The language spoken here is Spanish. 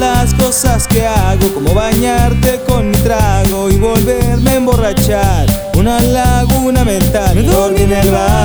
las cosas que hago, como bañarte con mi trago y volverme a emborrachar. Una laguna mental, me dormí en el bar.